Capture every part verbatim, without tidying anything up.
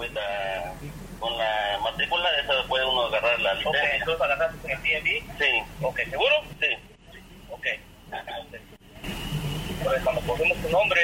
with the, con la matrícula, esa puede uno agarrar la licencia. Ok, entonces agarraste en el D M V. Sí. Ok, ¿seguro? Sí. Ok. Pues cuando pusimos tu nombre,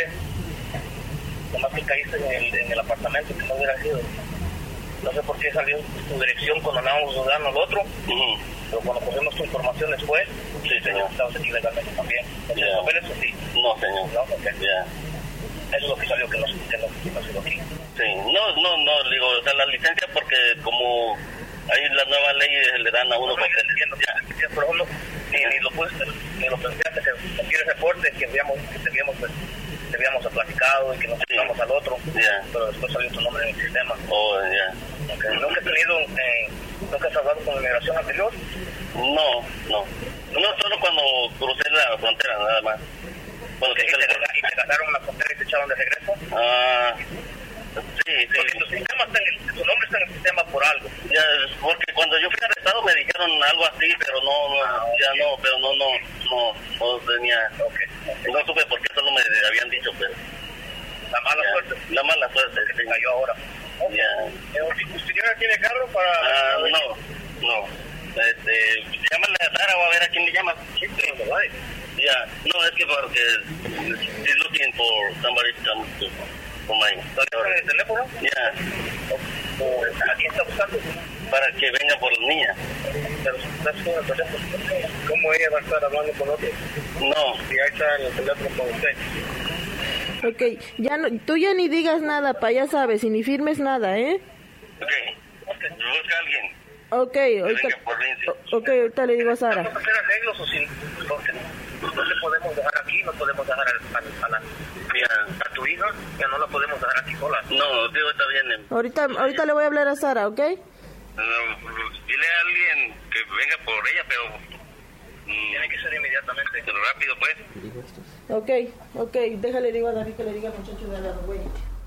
nomás que caíste en el, en el apartamento que no hubiera sido. No sé por qué salió tu dirección cuando andábamos dudando al otro, Uh-huh. pero cuando pusimos tu información después, Sí, señor. estabas aquí legalmente también. ¿No tienes Yeah. papeles o sí? No, señor. No, ok. Ya. Eso es lo que salió, que no, que no, que no sido aquí. Sí. No, no, no, digo, o sea, la licencia porque como ahí las nuevas leyes le dan a uno No, no, papeles. entiendo, entiendo, pero no, ni, ni lo puse, ni lo pensaste, que aquí el reporte que habíamos, que debíamos, pues, que habíamos platicado y que nos pasamos Sí. al otro, Ya. pero después salió tu nombre en el sistema. Oh, ya. Okay. ¿Nunca has tenido, eh, nunca has hablado con la migración anterior? No, no. No, solo cuando crucé la frontera, nada más. Cuando ¿Y te, crucé la y te ganaron la frontera y te echaron de regreso? Ah, sí, Porque sí. tu, sistema está en el, tu nombre está en el sistema por algo. Ya, porque cuando yo fui arrestado me dijeron algo así, pero no, no, Ah, ya ok. no, pero no, no, no, no tenía, Okay. Okay. no supe por qué solo me habían dicho, pero La mala ya, suerte la mala suerte, que te sí. cayó ahora. Okay. Ya. Eh, ¿Tu señora tiene carro para...? Ah, no, no, este, llámale a Sara o a ver a quién le llama. Sí, pero no vale. Ya, no, es que porque she's looking for somebody to come to, for my, ¿Está en el teléfono? ya, ¿O a quién está buscando? para que venga por la niña. Pero estás con el teléfono. ¿Cómo ella va a estar hablando con otro? No, Si ahí está en el teléfono con usted. Ok, ya no, tú ya ni digas nada, pa, ya sabes, y ni firmes nada, ¿eh? ok, busca a alguien. Ok, que ahorita, venga por mí. o- ok, ahorita le digo a Sara. ¿Vamos a hacer arreglos o sin? Porque no te podemos dejar aquí, no podemos dejar a, a, a, la, Ya. a tu hija, ya no la podemos dejar aquí sola. No, digo, está bien. Ahorita, ahorita le voy a hablar a Sara, ¿ok? No, dile a alguien que venga por ella, pero mm, Tiene que ser inmediatamente. pero rápido, pues. Ok, ok, déjale, digo a David que le diga al muchacho de la güey.